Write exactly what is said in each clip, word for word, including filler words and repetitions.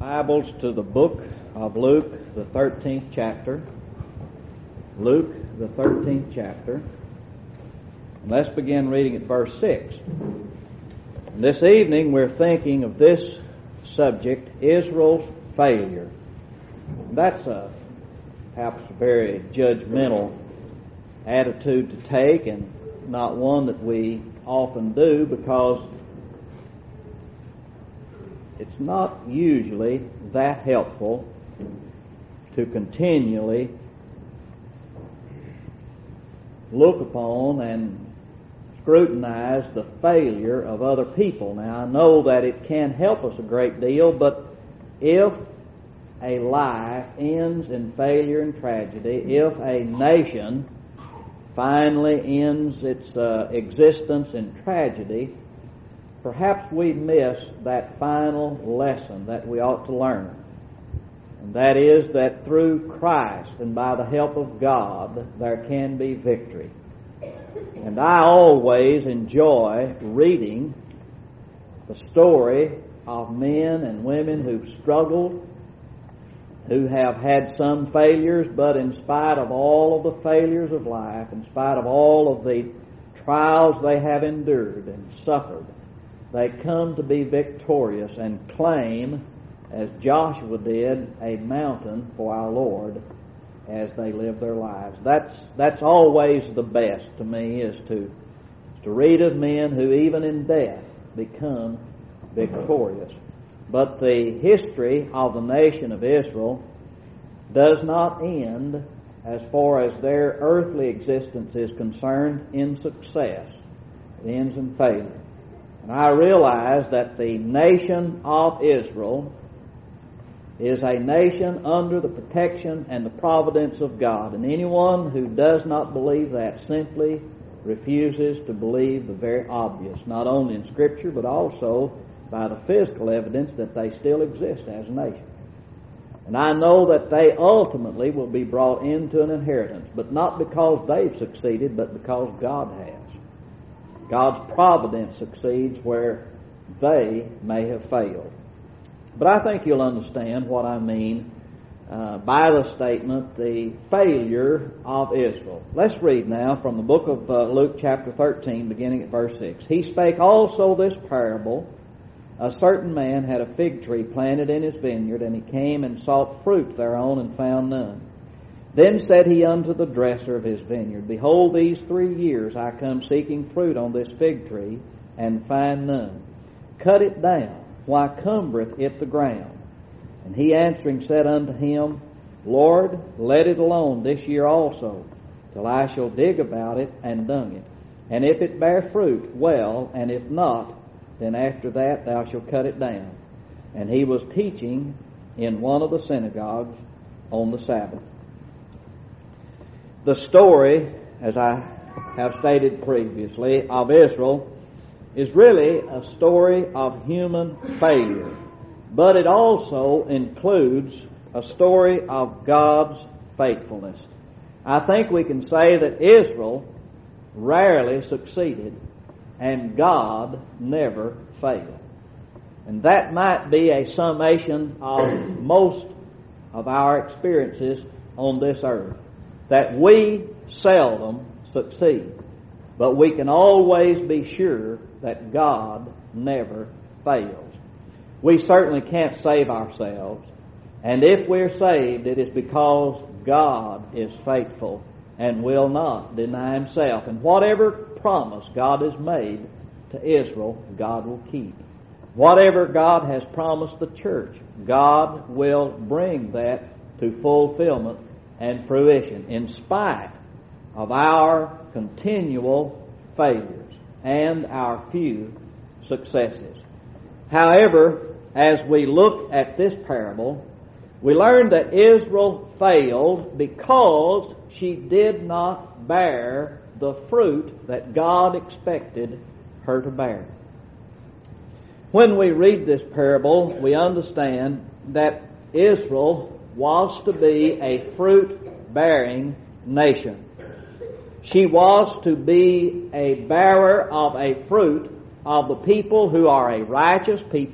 Bibles to the book of Luke, the thirteenth chapter. Luke, the thirteenth chapter. And let's begin reading at verse six. And this evening we're thinking of this subject, Israel's failure. That's a, perhaps a very judgmental attitude to take, and not one that we often do, because it's not usually that helpful to continually look upon and scrutinize the failure of other people. Now, I know that it can help us a great deal, but if a life ends in failure and tragedy, if a nation finally ends its uh, existence in tragedy, perhaps we miss that final lesson that we ought to learn. And that is that through Christ and by the help of God, there can be victory. And I always enjoy reading the story of men and women who've struggled, who have had some failures, but in spite of all of the failures of life, in spite of all of the trials they have endured and suffered, they come to be victorious and claim, as Joshua did, a mountain for our Lord as they live their lives. That's that's always the best to me, is to, to read of men who even in death become victorious. But the history of the nation of Israel does not end, as far as their earthly existence is concerned, in success. It ends in failure. And I realize that the nation of Israel is a nation under the protection and the providence of God. And anyone who does not believe that simply refuses to believe the very obvious, not only in Scripture, but also by the physical evidence that they still exist as a nation. And I know that they ultimately will be brought into an inheritance, but not because they've succeeded, but because God has. God's providence succeeds where they may have failed. But I think you'll understand what I mean uh, by the statement, the failure of Israel. Let's read now from the book of uh, Luke chapter thirteen, beginning at verse six. He spake also this parable. A certain man had a fig tree planted in his vineyard, and he came and sought fruit thereon, and found none. Then said he unto the dresser of his vineyard, Behold, these three years I come seeking fruit on this fig tree, and find none. Cut it down. Why cumbereth it the ground? And he answering said unto him, Lord, let it alone this year also, till I shall dig about it and dung it. And if it bear fruit, well, and if not, then after that thou shalt cut it down. And he was teaching in one of the synagogues on the Sabbath. The story, as I have stated previously, of Israel is really a story of human failure, but it also includes a story of God's faithfulness. I think we can say that Israel rarely succeeded and God never failed. And that might be a summation of most of our experiences on this earth, that we seldom succeed, but we can always be sure that God never fails. We certainly can't save ourselves, and if we're saved, it is because God is faithful and will not deny Himself. And whatever promise God has made to Israel, God will keep. Whatever God has promised the church, God will bring that to fulfillment and fruition, in spite of our continual failures and our few successes. However, as we look at this parable, we learn that Israel failed because she did not bear the fruit that God expected her to bear. When we read this parable, we understand that Israel was to be a fruit-bearing nation. She was to be a bearer of a fruit of the people who are a righteous people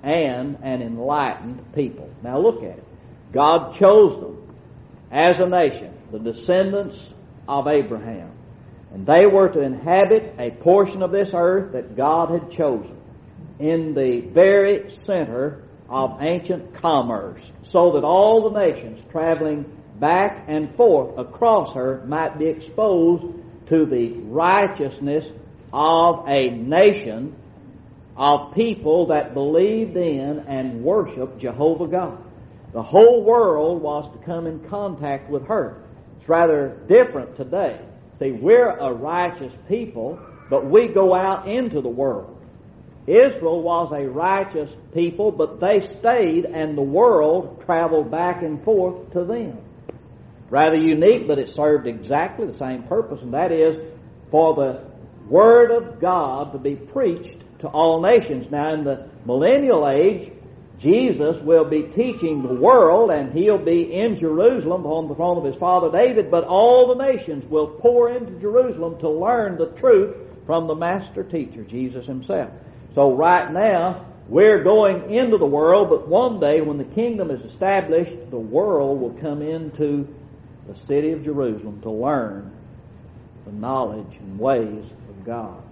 and an enlightened people. Now look at it. God chose them as a nation, the descendants of Abraham. And they were to inhabit a portion of this earth that God had chosen in the very center of ancient commerce, so that all the nations traveling back and forth across her might be exposed to the righteousness of a nation of people that believed in and worshiped Jehovah God. The whole world was to come in contact with her. It's rather different today. See, we're a righteous people, but we go out into the world. Israel was a righteous people, but they stayed and the world traveled back and forth to them. Rather unique, but it served exactly the same purpose, and that is for the Word of God to be preached to all nations. Now, in the millennial age, Jesus will be teaching the world, and He'll be in Jerusalem on the throne of His father David, but all the nations will pour into Jerusalem to learn the truth from the master teacher, Jesus Himself. So right now, we're going into the world, but one day when the kingdom is established, the world will come into the city of Jerusalem to learn the knowledge and ways of God.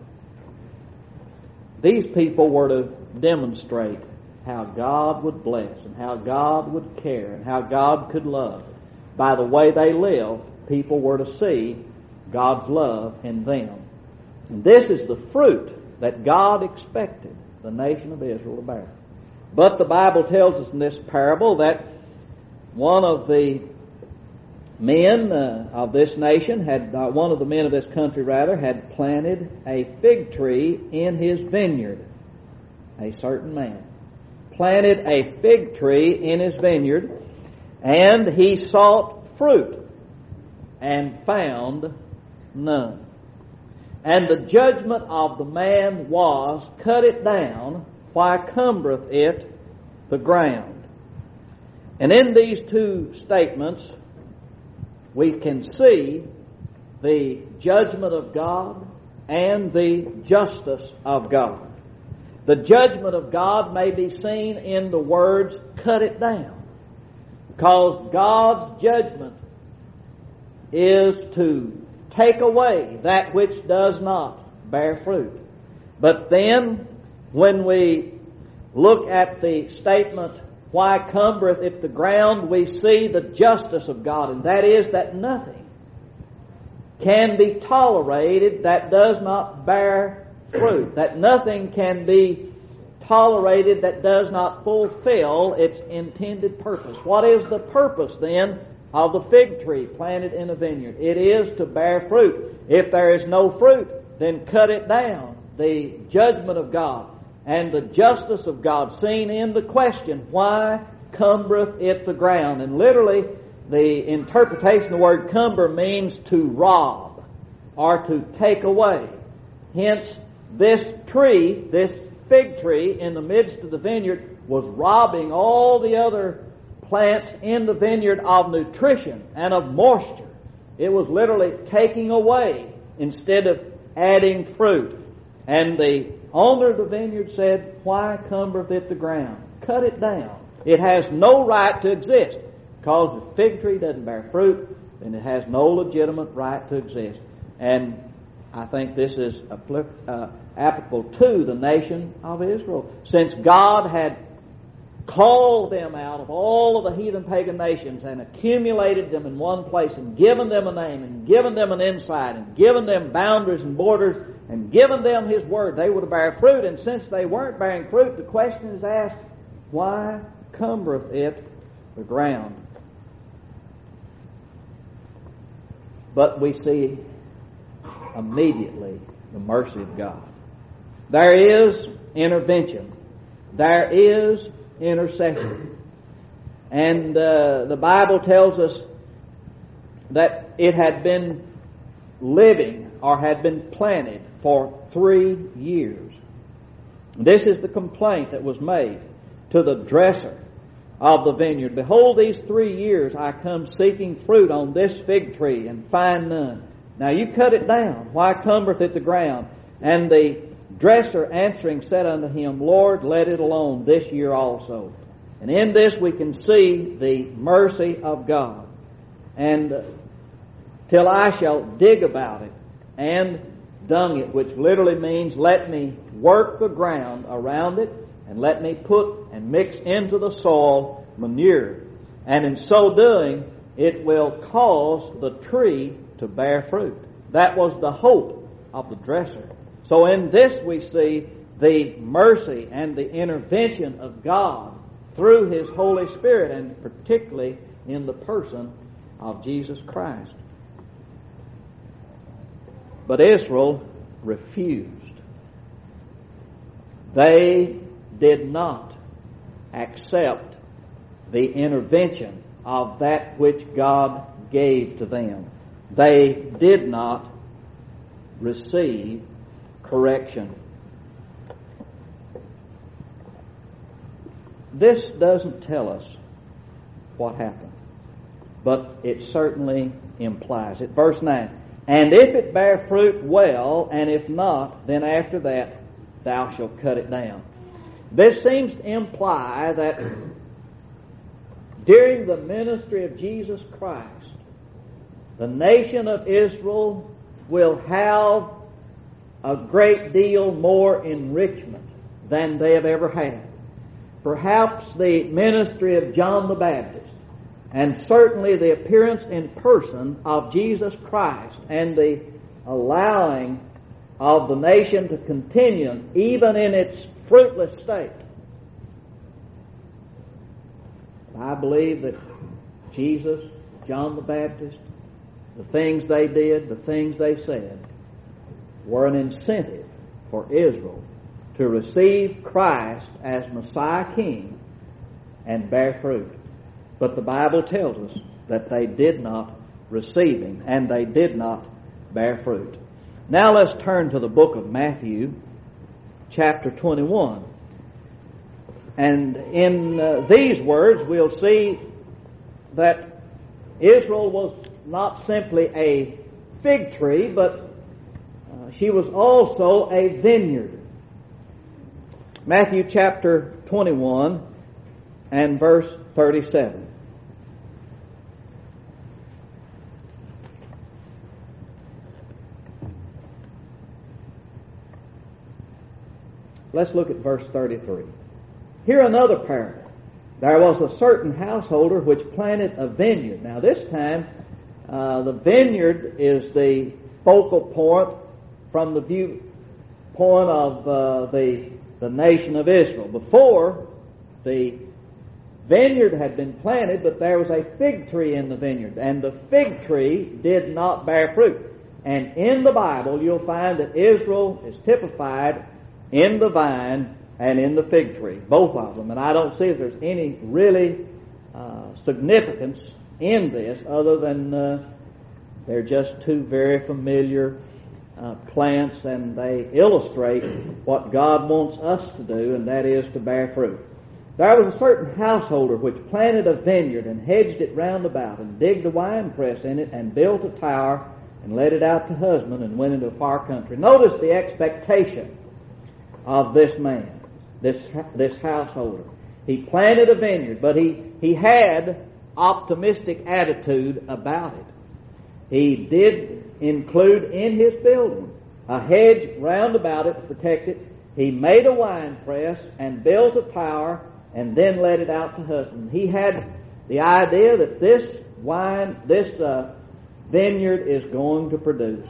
These people were to demonstrate how God would bless and how God would care and how God could love. By the way they lived, people were to see God's love in them. And this is the fruit that God expected the nation of Israel to bear. But the Bible tells us in this parable that one of the men uh, of this nation had, uh, one of the men of this country rather, had planted a fig tree in his vineyard. A certain man planted a fig tree in his vineyard, and he sought fruit and found none. And the judgment of the man was, cut it down, why cumbereth it the ground? And in these two statements, we can see the judgment of God and the justice of God. The judgment of God may be seen in the words, cut it down, because God's judgment is to take away that which does not bear fruit. But then, when we look at the statement, why cumbereth it the ground, we see the justice of God, and that is that nothing can be tolerated that does not bear fruit, that nothing can be tolerated that does not fulfill its intended purpose. What is the purpose then of the fig tree planted in a vineyard? It is to bear fruit. If there is no fruit, then cut it down. The judgment of God and the justice of God seen in the question, why cumbereth it the ground? And literally, the interpretation of the word cumber means to rob or to take away. Hence, this tree, this fig tree in the midst of the vineyard, was robbing all the other plants in the vineyard of nutrition and of moisture. It was literally taking away instead of adding fruit. And the owner of the vineyard said, why cumbereth it the ground? Cut it down. It has no right to exist. Because the fig tree doesn't bear fruit, then it has no legitimate right to exist. And I think this is uh, applicable to the nation of Israel. Since God had called them out of all of the heathen pagan nations and accumulated them in one place and given them a name and given them an insight and given them boundaries and borders and given them His Word, they were to bear fruit. And since they weren't bearing fruit, the question is asked, why cumbereth it the ground? But we see immediately the mercy of God. There is intervention. There is intercession. And uh, the Bible tells us that it had been living or had been planted for three years. This is the complaint that was made to the dresser of the vineyard. Behold, these three years I come seeking fruit on this fig tree and find none. Now you cut it down. Why cumbereth it the ground? And the dresser answering said unto him, Lord, let it alone this year also. And in this we can see the mercy of God. And uh, till I shall dig about it and dung it, which literally means let me work the ground around it and let me put and mix into the soil manure. And in so doing, it will cause the tree to bear fruit. That was the hope of the dresser. So in this we see the mercy and the intervention of God through His Holy Spirit, and particularly in the person of Jesus Christ. But Israel refused. They did not accept the intervention of that which God gave to them. They did not receive correction. This doesn't tell us what happened, but it certainly implies it. Verse nine, and if it bear fruit, well, and if not, then after that thou shalt cut it down. This seems to imply that during the ministry of Jesus Christ, the nation of Israel will have a great deal more enrichment than they have ever had. Perhaps the ministry of John the Baptist, and certainly the appearance in person of Jesus Christ, and the allowing of the nation to continue even in its fruitless state. I believe that Jesus, John the Baptist, the things they did, the things they said, were an incentive for Israel to receive Christ as Messiah King and bear fruit. But the Bible tells us that they did not receive Him and they did not bear fruit. Now let's turn to the book of Matthew, chapter twenty-one. And in uh, these words we'll see that Israel was not simply a fig tree, but uh, she was also a vineyard. Matthew chapter twenty-one and verse thirty-seven. Let's look at verse thirty-three. Here another parable. There was a certain householder which planted a vineyard. Now this time, uh, the vineyard is the focal point from the viewpoint of uh, the, the nation of Israel. Before, the vineyard had been planted, but there was a fig tree in the vineyard, and the fig tree did not bear fruit. And in the Bible, you'll find that Israel is typified in the vine and in the fig tree, both of them. And I don't see if there's any really uh, significance in this other than uh, they're just two very familiar uh, plants, and they illustrate what God wants us to do, and that is to bear fruit. There was a certain householder which planted a vineyard and hedged it round about, and digged a winepress in it, and built a tower, and let it out to husband, and went into a far country. Notice the expectation of this man, this this householder. He planted a vineyard, but he, he had optimistic attitude about it. He did include in his building a hedge round about it to protect it. He made a wine press and built a tower and then let it out to husband. He had the idea that this wine, this uh, vineyard is going to produce.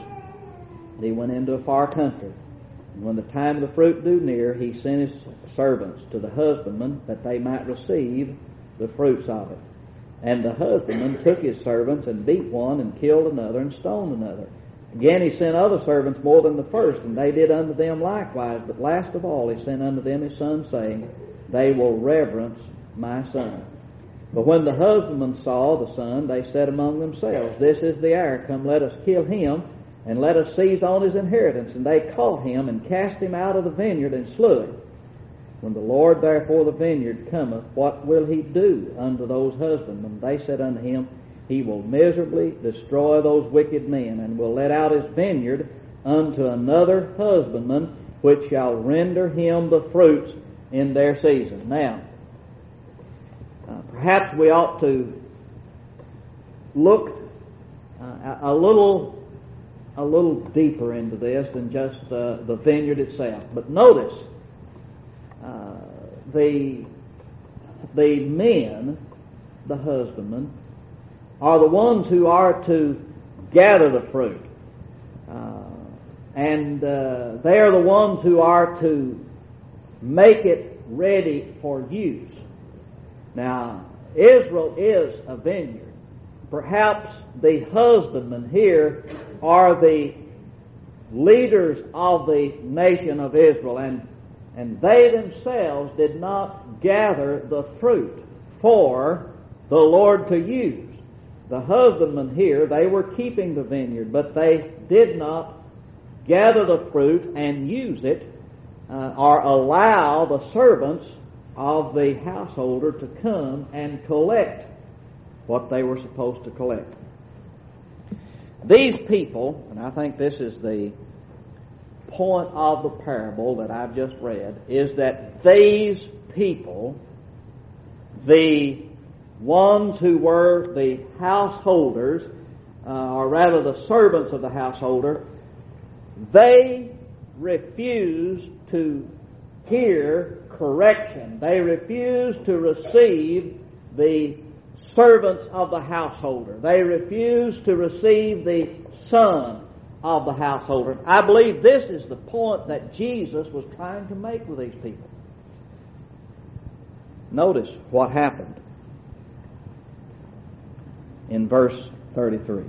He went into a far country. And when the time of the fruit drew near, he sent his servants to the husbandman that they might receive the fruits of it. And the husbandman took his servants and beat one and killed another and stoned another. Again he sent other servants more than the first, and they did unto them likewise. But last of all he sent unto them his son, saying, They will reverence my son. But when the husbandmen saw the son, they said among themselves, This is the heir, come let us kill him, and let us seize on his inheritance. And they caught him, and cast him out of the vineyard, and slew him. When the Lord therefore the vineyard cometh, what will he do unto those husbandmen? They said unto him, He will miserably destroy those wicked men, and will let out his vineyard unto another husbandman, which shall render him the fruits in their season. Now, uh, perhaps we ought to look uh, a little a little deeper into this than just uh, the vineyard itself. But notice, uh, the the men, the husbandmen, are the ones who are to gather the fruit. Uh, and uh, they are the ones who are to make it ready for use. Now, Israel is a vineyard. Perhaps the husbandmen here are the leaders of the nation of Israel, and, and they themselves did not gather the fruit for the Lord to use. The husbandmen here, they were keeping the vineyard, but they did not gather the fruit and use it uh, or allow the servants of the householder to come and collect what they were supposed to collect. These people, and I think this is the point of the parable that I've just read, is that these people, the ones who were the householders, uh, or rather the servants of the householder, they refused to hear correction. They refused to receive the servants of the householder. They refused to receive the son of the householder. I believe this is the point that Jesus was trying to make with these people. Notice what happened in verse thirty-three.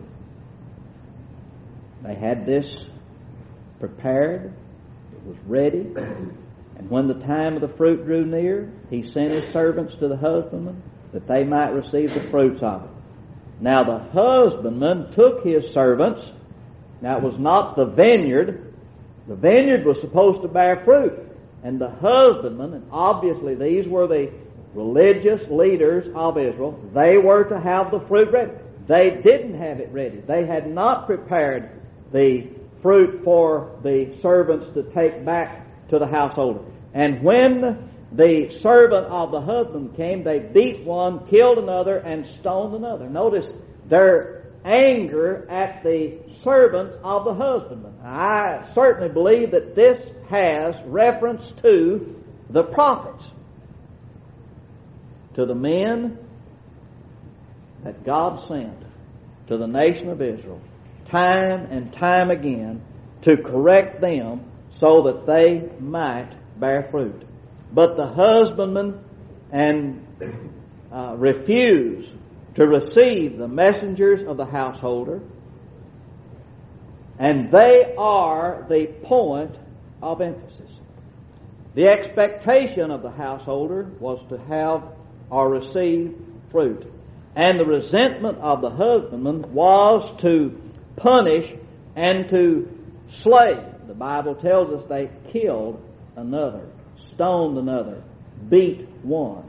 They had this prepared, it was ready, and when the time of the fruit drew near, he sent his servants to the husbandman that they might receive the fruits of it. Now the husbandman took his servants. Now it was not the vineyard. The vineyard was supposed to bear fruit. And the husbandman, and obviously these were the religious leaders of Israel, they were to have the fruit ready. They didn't have it ready. They had not prepared the fruit for the servants to take back to the householder. And when the servant of the husband came, they beat one, killed another, and stoned another. Notice their anger at the servants of the husbandman. I certainly believe that this has reference to the prophets, to the men that God sent to the nation of Israel time and time again to correct them so that they might bear fruit. But the husbandmen and uh, refuse to receive the messengers of the householder, and they are the point of emphasis. The expectation of the householder was to have or receive fruit, and the resentment of the husbandman was to punish and to slay. The Bible tells us they killed another, stoned another, beat one.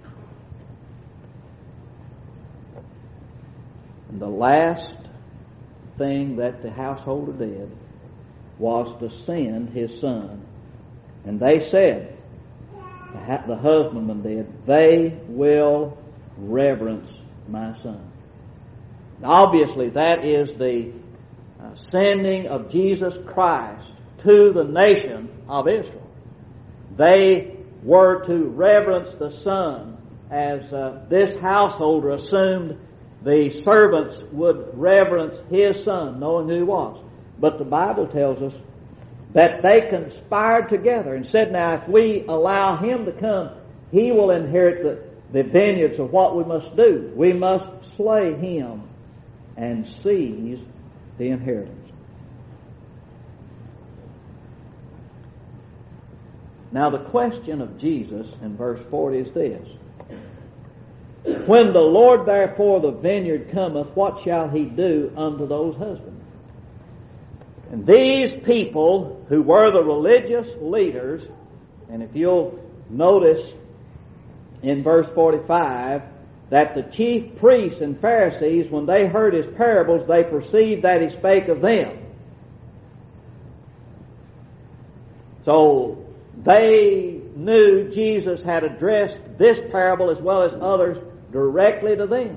And the last thing that the householder did was to send his son. And they said, the husbandman did, they will reverence my son. Now, obviously, that is the uh, sending of Jesus Christ to the nation of Israel. They were to reverence the Son, as uh, this householder assumed the servants would reverence his Son, knowing who he was. But the Bible tells us that they conspired together and said, now, if we allow him to come, he will inherit the, the vineyards of what we must do. We must slay him and seize the inheritance. Now the question of Jesus in verse forty is this: when the Lord therefore the vineyard cometh, what shall he do unto those husbands? And these people who were the religious leaders, and if you'll notice in verse forty-five, that the chief priests and Pharisees, when they heard his parables, they perceived that he spake of them. So they knew Jesus had addressed this parable as well as others directly to them.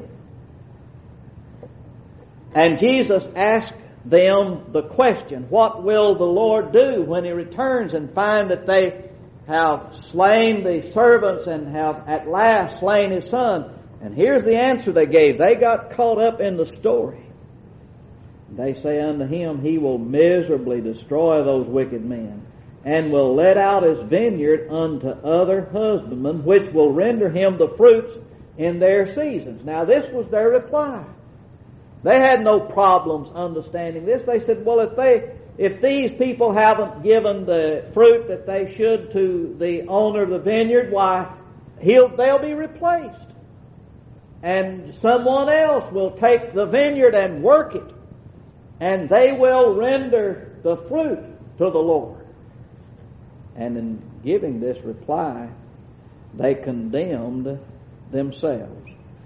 And Jesus asked them the question, what will the Lord do when He returns and find that they have slain the servants and have at last slain His Son? And here's the answer they gave. They got caught up in the story. They say unto Him, He will miserably destroy those wicked men, and will let out His vineyard unto other husbandmen, which will render Him the fruits in their seasons. Now this was their reply. They had no problems understanding this. They said, well, if they, if these people haven't given the fruit that they should to the owner of the vineyard, why, he'll, they'll be replaced. And someone else will take the vineyard and work it, and they will render the fruit to the Lord. And in giving this reply, they condemned themselves.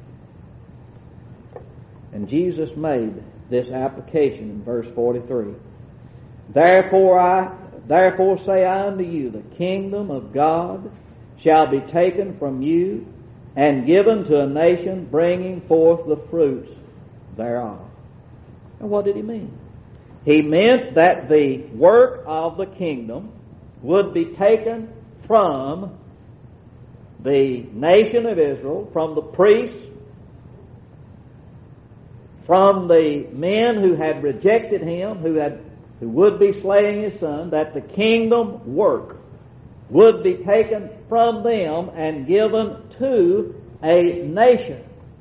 And Jesus made this application in verse forty-three. Therefore I, therefore say I unto you, the kingdom of God shall be taken from you and given to a nation bringing forth the fruits thereof. And what did He mean? He meant that the work of the kingdom would be taken from the nation of Israel, from the priests, from the men who had rejected Him, who had who would be slaying His Son, that the kingdom work would be taken from them and given to a nation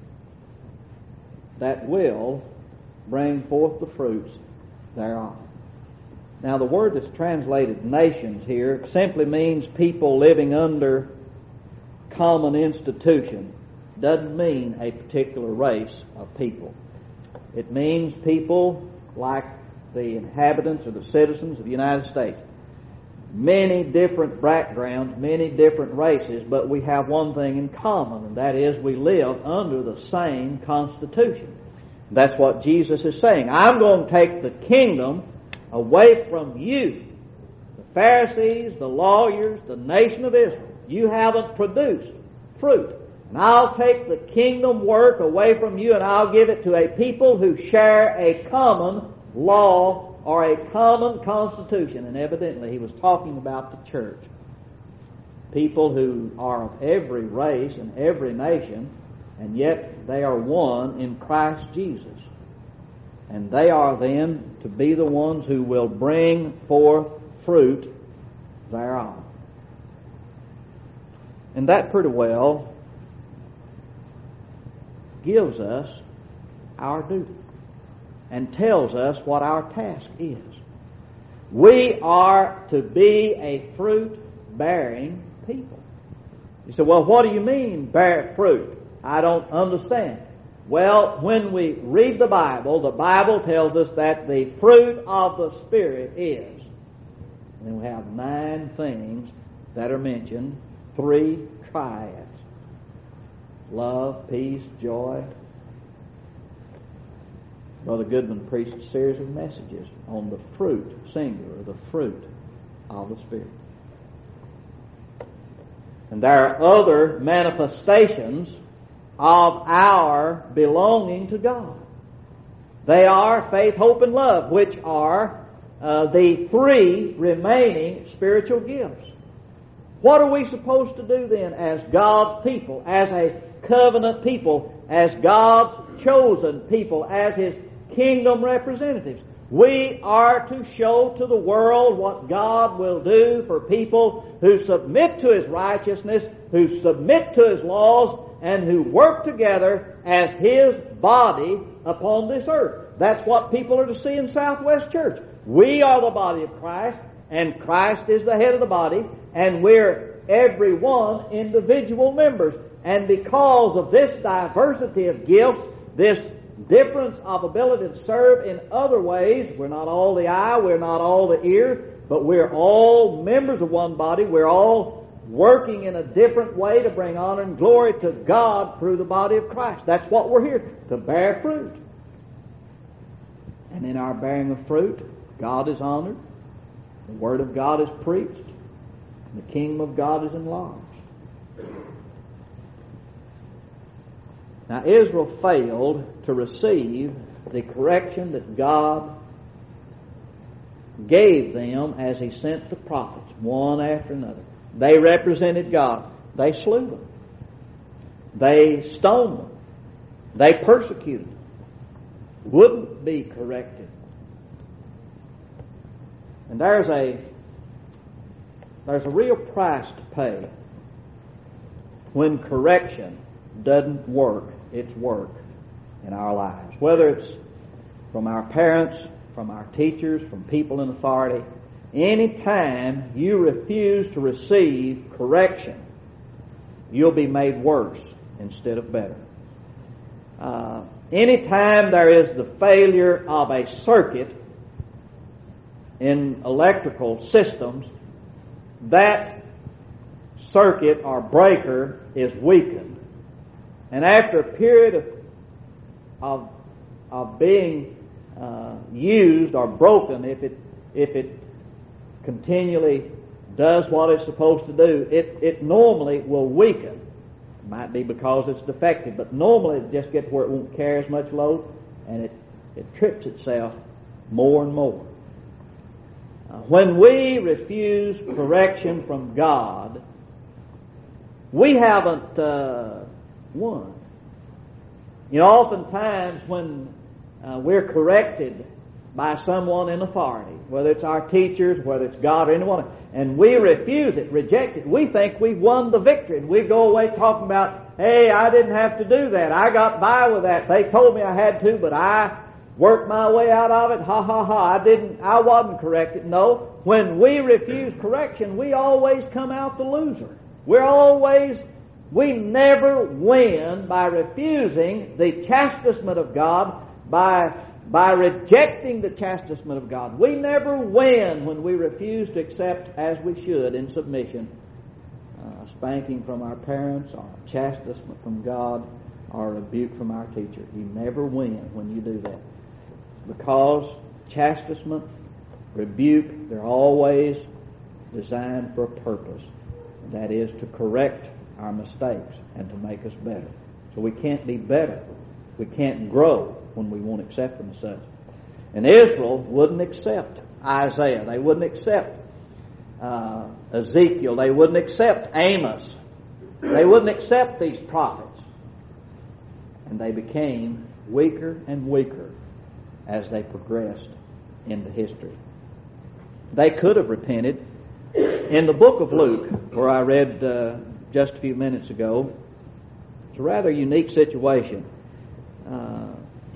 that will bring forth the fruits thereof. Now the word that's translated nations here simply means people living under common institution. Doesn't mean a particular race of people. It means people like the inhabitants or the citizens of the United States. Many different backgrounds, many different races, but we have one thing in common, and that is we live under the same Constitution. That's what Jesus is saying. I'm going to take the kingdom away from you, the Pharisees, the lawyers, the nation of Israel. You haven't produced fruit. And I'll take the kingdom work away from you, and I'll give it to a people who share a common law or a common constitution. And evidently he was talking about the church. People who are of every race and every nation, and yet they are one in Christ Jesus. And they are then to be the ones who will bring forth fruit thereof. And that pretty well gives us our duty and tells us what our task is. We are to be a fruit-bearing people. You say, well, what do you mean, bear fruit? I don't understand. Well, when we read the Bible, the Bible tells us that the fruit of the Spirit is. And then we have nine things that are mentioned, three triads. Love, peace, joy. Brother Goodman preached a series of messages on the fruit, singular, the fruit of the Spirit. And there are other manifestations of our belonging to God. They are faith, hope, and love, which are uh, the three remaining spiritual gifts. What are we supposed to do then as God's people, as a covenant people, as God's chosen people, as His kingdom representatives? We are to show to the world what God will do for people who submit to His righteousness, who submit to His laws, and who work together as His body upon this earth. That's what people are to see in Southwest Church. We are the body of Christ, and Christ is the head of the body, and we're every one individual members. And because of this diversity of gifts, this difference of ability to serve in other ways, we're not all the eye, we're not all the ear, but we're all members of one body. We're all working in a different way to bring honor and glory to God through the body of Christ. That's what we're here, to bear fruit. And in our bearing of fruit, God is honored, the Word of God is preached, The kingdom of God is enlarged. Now Israel failed to receive the correction that God gave them as He sent the prophets, one after another. They represented God. They slew them. They stoned them. They persecuted them. Wouldn't be corrected. And there's a there's a real price to pay when correction doesn't work its work in our lives. Whether it's from our parents, from our teachers, from people in authority, any time you refuse to receive correction, you'll be made worse instead of better. Uh, anytime there is the failure of a circuit in electrical systems, that circuit or breaker is weakened. And after a period of of, of being uh, used or broken, if it if it continually does what it's supposed to do, it, it normally will weaken. It might be because it's defective, but normally it just gets where it won't carry as much load, and it, it trips itself more and more. Uh, when we refuse correction from God, we haven't uh, won. You know, oftentimes when uh, we're corrected by someone in authority, whether it's our teachers, whether it's God or anyone, and we refuse it, reject it, we think we've won the victory. And we go away talking about, hey, I didn't have to do that. I got by with that. They told me I had to, but I worked my way out of it. Ha, ha, ha. I didn't, I wasn't corrected. No. When we refuse correction, we always come out the loser. We're always, we never win by refusing the chastisement of God, by By rejecting the chastisement of God. We never win when we refuse to accept, as we should, in submission, uh, spanking from our parents, or chastisement from God, or rebuke from our teacher. You never win when you do that. Because chastisement, rebuke, they're always designed for a purpose. That is to correct our mistakes and to make us better. So we can't be better. We can't grow when we won't accept them as such. And Israel wouldn't accept Isaiah. They wouldn't accept uh, Ezekiel. They wouldn't accept Amos. They wouldn't accept these prophets. And they became weaker and weaker as they progressed into history. They could have repented. In the book of Luke, where I read uh, just a few minutes ago, it's a rather unique situation. Uh,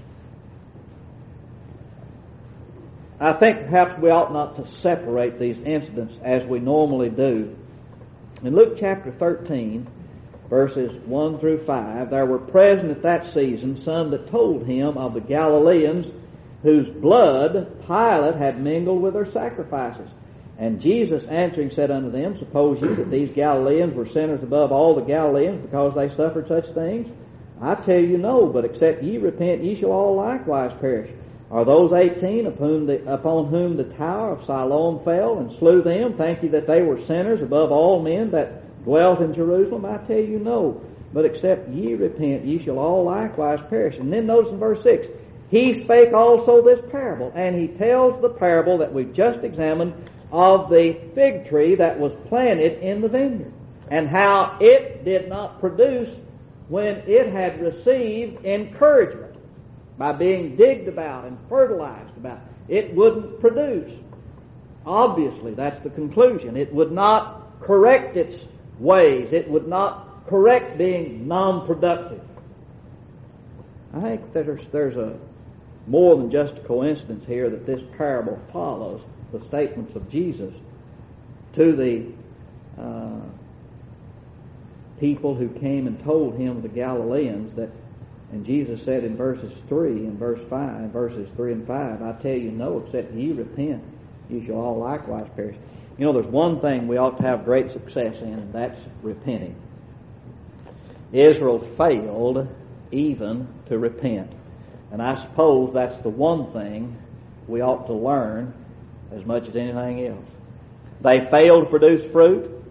I think perhaps we ought not to separate these incidents as we normally do. In Luke chapter thirteen, verses one through five, there were present at that season some that told him of the Galileans whose blood Pilate had mingled with their sacrifices. And Jesus answering said unto them, Suppose ye that these Galileans were sinners above all the Galileans because they suffered such things? I tell you no, but except ye repent, ye shall all likewise perish. Are those eighteen upon whom, the, upon whom the tower of Siloam fell and slew them, think ye that they were sinners above all men that dwelt in Jerusalem? I tell you no, but except ye repent, ye shall all likewise perish. And then notice in verse six, he spake also this parable, and he tells the parable that we've just examined of the fig tree that was planted in the vineyard, and how it did not produce when it had received encouragement by being digged about and fertilized about. It wouldn't produce. Obviously, that's the conclusion. It would not correct its ways. It would not correct being non-productive. I think that there's, there's a more than just a coincidence here that this parable follows the statements of Jesus to the uh, people who came and told him, the Galileans, that, and Jesus said in verses three and verse five, verses three and five, I tell you no, except ye repent, ye shall all likewise perish. You know, there's one thing we ought to have great success in, and that's repenting. Israel failed even to repent. And I suppose that's the one thing we ought to learn as much as anything else. They failed to produce fruit.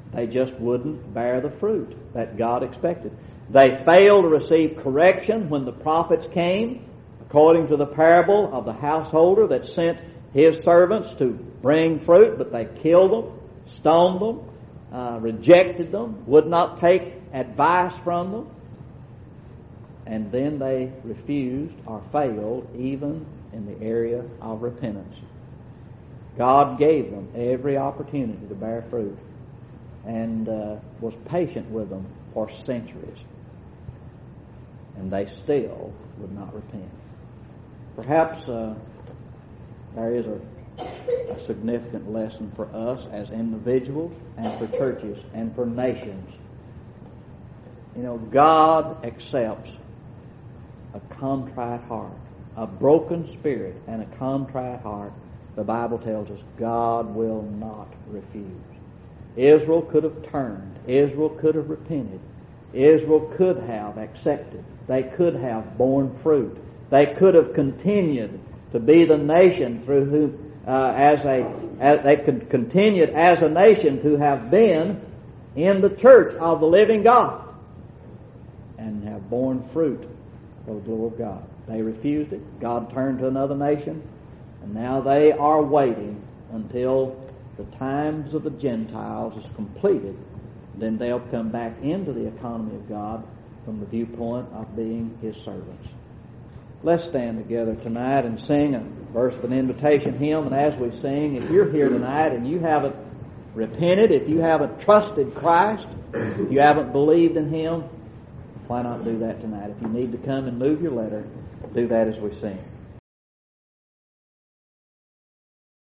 They just wouldn't bear the fruit that God expected. They failed to receive correction when the prophets came, according to the parable of the householder that sent his servants to bring fruit, but they killed them, stoned them, uh, rejected them, would not take advice from them, and then they refused or failed even in the area of repentance. God gave them every opportunity to bear fruit and uh, was patient with them for centuries, and they still would not repent. Perhaps uh, there is a, a significant lesson for us as individuals and for churches and for nations. You know, God accepts a contrite heart, a broken spirit, and a contrite heart. The Bible tells us God will not refuse. Israel could have turned. Israel could have repented. Israel could have accepted. They could have borne fruit. They could have continued to be the nation through whom, uh, as a, as they could continued as a nation to have been in the church of the living God and have borne fruit for the glory of God. They refused it. God turned to another nation, and now they are waiting until the times of the Gentiles is completed. Then they'll come back into the economy of God from the viewpoint of being His servants. Let's stand together tonight and sing a verse of an invitation hymn. And as we sing, if you're here tonight and you haven't repented, if you haven't trusted Christ, if you haven't believed in Him, why not do that tonight? If you need to come and move your letter, do that as we sing.